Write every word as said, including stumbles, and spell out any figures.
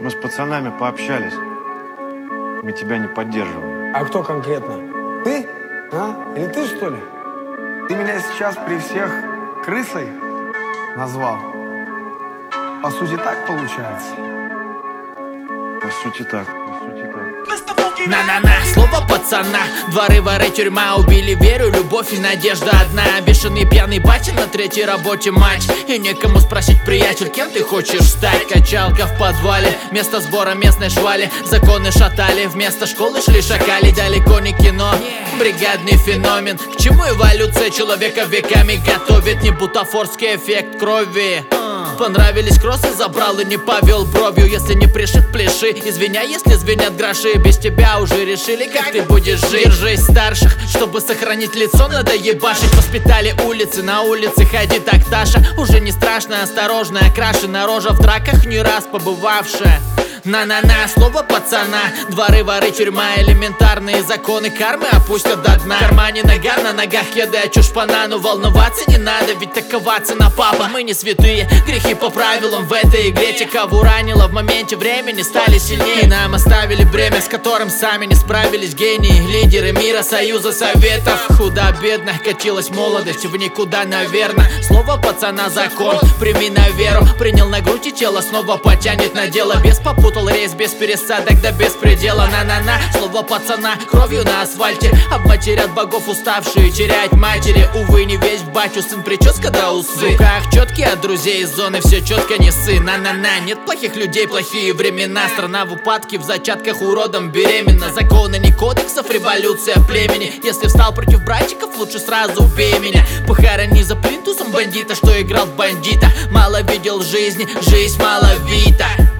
Мы с пацанами пообщались. Мы тебя не поддерживаем. А кто конкретно? Ты? А? Или ты, что ли? Ты меня сейчас при всех крысой назвал? По сути, так получается? По сути так, по сути так. На-на-на, слово пацана. Дворы, воры, тюрьма, убили веру, любовь и надежда одна. Бешеный пьяный батя на третьей работе матч. И некому спросить, приятель, кем ты хочешь стать? Качалка в подвале, место сбора местной швали. Законы шатали, вместо школы шли шакали. Далеко не кино, бригадный феномен. К чему эволюция человека веками готовит? Не бутафорский эффект крови. Понравились кроссы, забрал и не повел бровью. Если не пришит, пляши. Извиняй, если звенят гроши. Без тебя уже решили, как ты будешь жить. Держись старших, чтобы сохранить лицо, надо ебашить. Воспитали улицы, на улице ходи так, Таша. Уже не страшно, осторожная, окрашена рожа в драках не раз побывавшая. На-на-на, слово пацана. Дворы, воры, тюрьма, элементарные законы кармы опустят до дна. В кармане нагар, на ногах кеды, а чушпана. Но волноваться не надо, ведь такова цена, папа. Мы не святые, грехи по правилам в этой игре. Те, кого ранило в моменте времени, стали сильнее. Нам оставили бремя, с которым сами не справились. Гении, лидеры мира, союза, советов. Худо-бедно катилась молодость в никуда, наверно. Слово пацана закон, прими на веру. Принял на грудь и тело снова потянет на дело. Без попутал рейс, без пересадок, да без предела. На-на-на, слово пацана, кровью на асфальте. Обматерят богов уставшие, терять матери. Увы, не весь в батю, сын прическа до усы. В руках четкие от друзей из зоны, все четко не сы. На-на-на, нет плохих людей, плохие времена. Страна в упадке, в зачатках уродом беременна. Законы не кодексов, революция племени. Если встал против братчиков, лучше сразу убей меня. Похорони за плинтусом бандита, что играл в бандита. Мало видел жизни, жизнь мало вида.